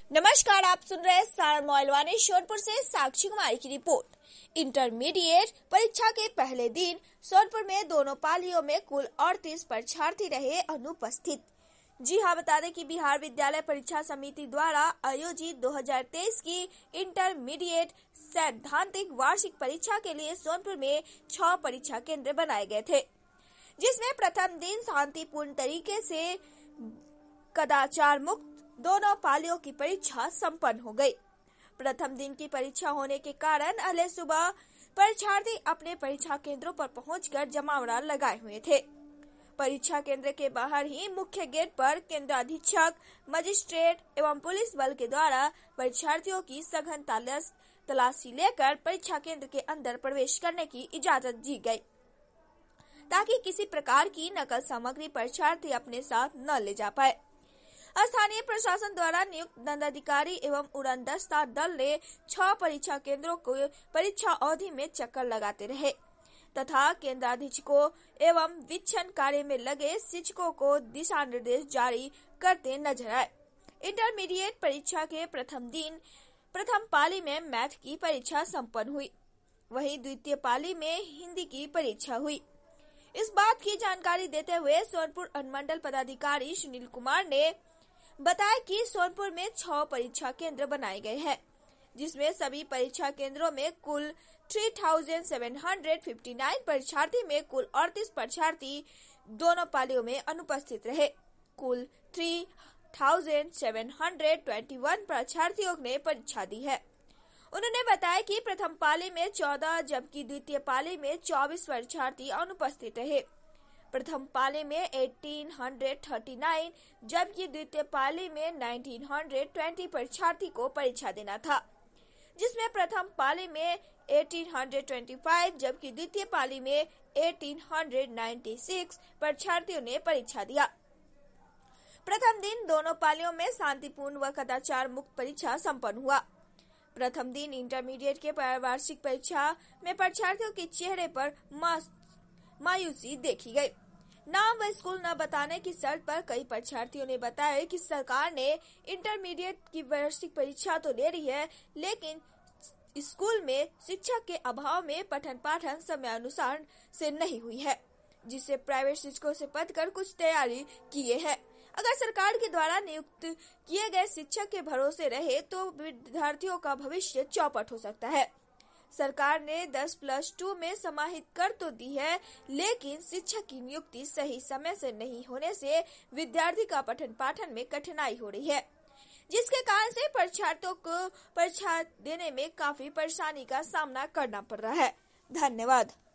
नमस्कार, आप सुन रहे हैं सारण मोइलवानी सोनपुर से साक्षी कुमारी की रिपोर्ट। इंटरमीडिएट परीक्षा के पहले दिन सोनपुर में दोनों पालियों में कुल 38 परीक्षार्थी रहे अनुपस्थित। जी हां, बता दें कि बिहार विद्यालय परीक्षा समिति द्वारा आयोजित 2023 की इंटरमीडिएट सैद्धांतिक वार्षिक परीक्षा के लिए सोनपुर में 6 परीक्षा केंद्र बनाए गए थे, जिसमें प्रथम दिन शांतिपूर्ण तरीके से कदाचार मुक्त दोनों पालियों की परीक्षा संपन्न हो गई। प्रथम दिन की परीक्षा होने के कारण अगले सुबह परीक्षार्थी अपने परीक्षा केंद्रों पर पहुंचकर जमावड़ा लगाए हुए थे। परीक्षा केंद्र के बाहर ही मुख्य गेट पर केंद्राधीक्षक, मजिस्ट्रेट एवं पुलिस बल के द्वारा परीक्षार्थियों की सघन तलाशी लेकर परीक्षा केंद्र के अंदर प्रवेश करने की इजाजत दी गई, ताकि किसी प्रकार की नकल सामग्री परीक्षार्थी अपने साथ न ले जा पाए। स्थानीय प्रशासन द्वारा नियुक्त दंडाधिकारी एवं उड़नदस्ता दल ने 6 परीक्षा केंद्रों को परीक्षा अवधि में चक्कर लगाते रहे तथा केंद्राधीक्षकों एवं वीक्षण कार्य में लगे शिक्षकों को दिशा निर्देश जारी करते नजर आए। इंटरमीडिएट परीक्षा के प्रथम दिन प्रथम पाली में मैथ की परीक्षा संपन्न हुई, वहीं द्वितीय पाली में हिंदी की परीक्षा हुई। इस बात की जानकारी देते हुए सोनपुर अनुमंडल पदाधिकारी सुनील कुमार ने बताया कि सोनपुर में 6 परीक्षा केंद्र बनाए गए हैं, जिसमें सभी परीक्षा केंद्रों में कुल 3759 परीक्षार्थी में कुल 38 परीक्षार्थी दोनों पालियों में अनुपस्थित रहे। कुल 3721 परीक्षार्थियों ने परीक्षा दी है। उन्होंने बताया कि प्रथम पाली में 14 जबकि द्वितीय पाली में 24 परीक्षार्थी अनुपस्थित रहे। प्रथम पाली में 1839 जबकि द्वितीय पाली में 1920 परीक्षार्थी को परीक्षा देना था, जिसमें प्रथम पाली में 1825 जबकि द्वितीय पाली में 1896 परीक्षार्थियों ने परीक्षा दिया। प्रथम दिन दोनों पालियों में शांतिपूर्ण व कदाचार मुक्त परीक्षा संपन्न हुआ। प्रथम दिन इंटरमीडिएट के वार्षिक परीक्षा में परीक्षार्थियों के चेहरे पर मायूसी देखी गई। नाम व स्कूल न बताने की शर्त पर कई परीक्षार्थियों ने बताया कि सरकार ने इंटरमीडिएट की वार्षिक परीक्षा तो ले रही है, लेकिन स्कूल में शिक्षक के अभाव में पठन पाठन समयानुसार से नहीं हुई है, जिससे प्राइवेट शिक्षकों से पढ़कर कुछ तैयारी किए हैं। अगर सरकार के द्वारा नियुक्त किए गए शिक्षक के भरोसे रहे तो विद्यार्थियों का भविष्य चौपट हो सकता है। सरकार ने 10+2 में समाहित कर तो दी है, लेकिन शिक्षक की नियुक्ति सही समय से नहीं होने से विद्यार्थी का पठन पाठन में कठिनाई हो रही है, जिसके कारण से परीक्षार्थियों को परीक्षा देने में काफी परेशानी का सामना करना पड़ रहा है। धन्यवाद।